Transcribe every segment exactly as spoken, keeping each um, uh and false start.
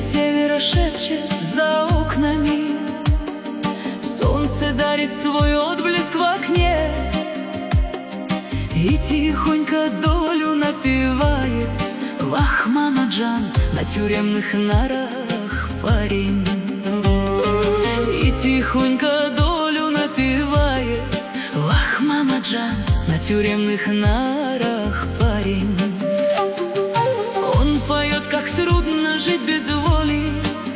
севера шепчет за окнами, солнце дарит свой отблеск в окне, и тихонько долю напевает Вах, Мамаджан, на тюремных нарах парень. И тихонько долю напевает Вах, Мамаджан, на тюремных нарах парень. Он поет, как трудно жить без воли,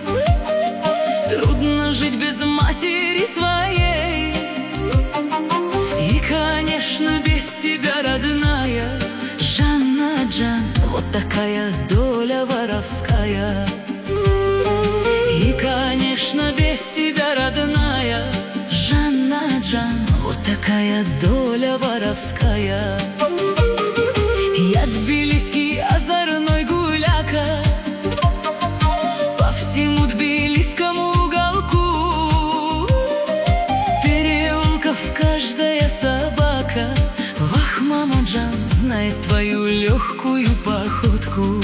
трудно жить без матери своей. И, конечно, без тебя, родная Жанна Джан, вот такая доля воровская. И, конечно, без тебя, родная Жанна Джан, вот такая доля воровская. Я тбилисский озорной гуляка, по всему тбилисскому уголку переулков каждая собака Вах, Мамаджан, знает твою легкую походку.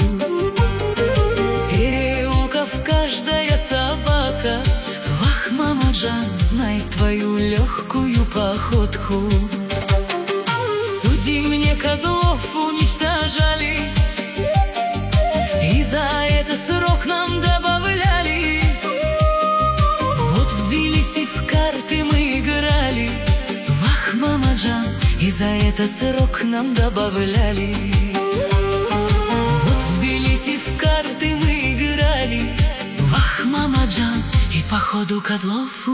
Переулков каждая собака Вах, Мамаджан, знает твою легкую походку. Судьи мне козлов уничтожали, и за это срок нам добавляли. Вот в Тбилиси в карты мы играли Вах, Мамаджан, и за это срок нам добавляли. Вот в Тбилиси в карты мы играли Вах, Мамаджан, и походу козлов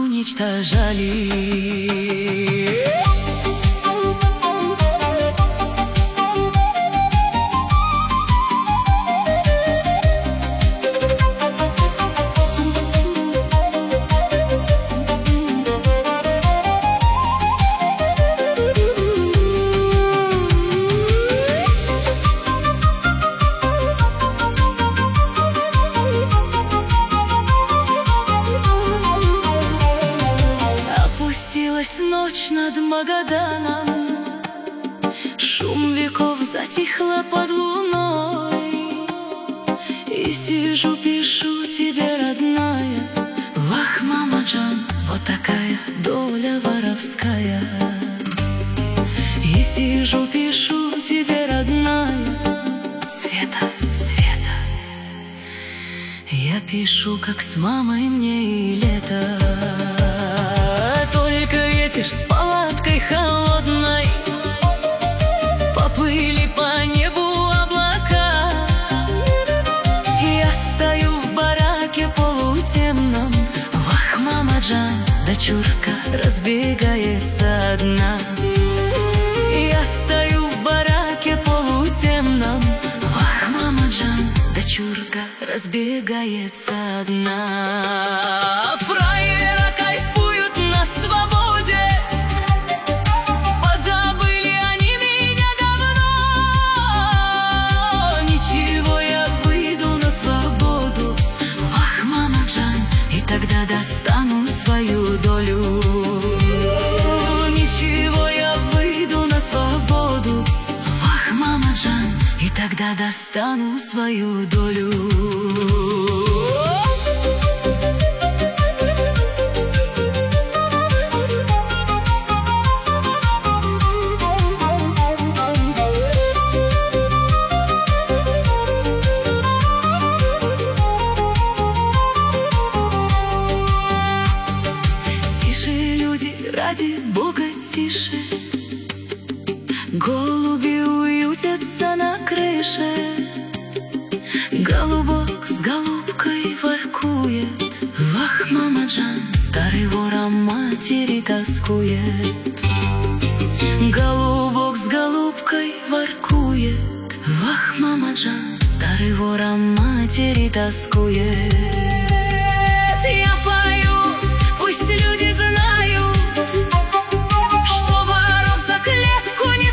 уничтожали. Ночь над Магаданом, шум веков затихла под луной. И сижу, пишу тебе, родная Вах, Мамаджан, вот такая доля воровская. И сижу, пишу тебе, родная Света, Света, я пишу, как с мамой мне и лето. Только ветер с палаткой холодной, поплыли по небу облака. Я стою в бараке полутемном Вах, Мамаджан, дочурка разбегается одна. Я стою в бараке полутемном Вах, Мамаджан, дочурка разбегается одна. Фраера кайфуют на свободе, позабыли они меня давно. Ничего, я выйду на свободу Вах, Мамаджан, и тогда достану свою долю. Ничего, я выйду на свободу Вах, Мамаджан, и тогда достану свою долю. Ради Бога, тише, голуби уютятся на крыше. Голубок с голубкой воркует Вах, Мамаджан, старый вор о матери тоскует. Голубок с голубкой воркует Вах, Мамаджан, старый вор о матери тоскует. Я пою, пусть люди знают, что воров за клетку не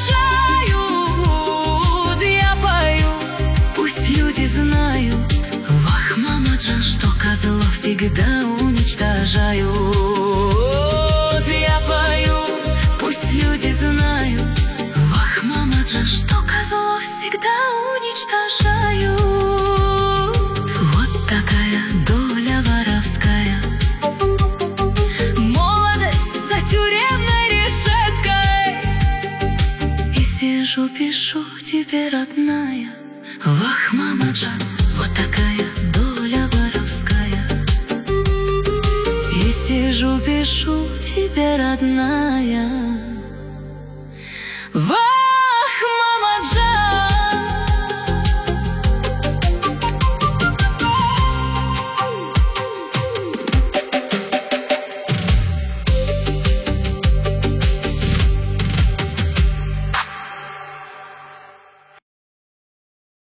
сажают. Я пою, пусть люди знают Вах, Мамаджан, что козлов всегда уничтожают. Я пою, пусть люди знают Вах, Мамаджан, что козлов всегда уничтожают. Вот такая напишу тебе, родная. В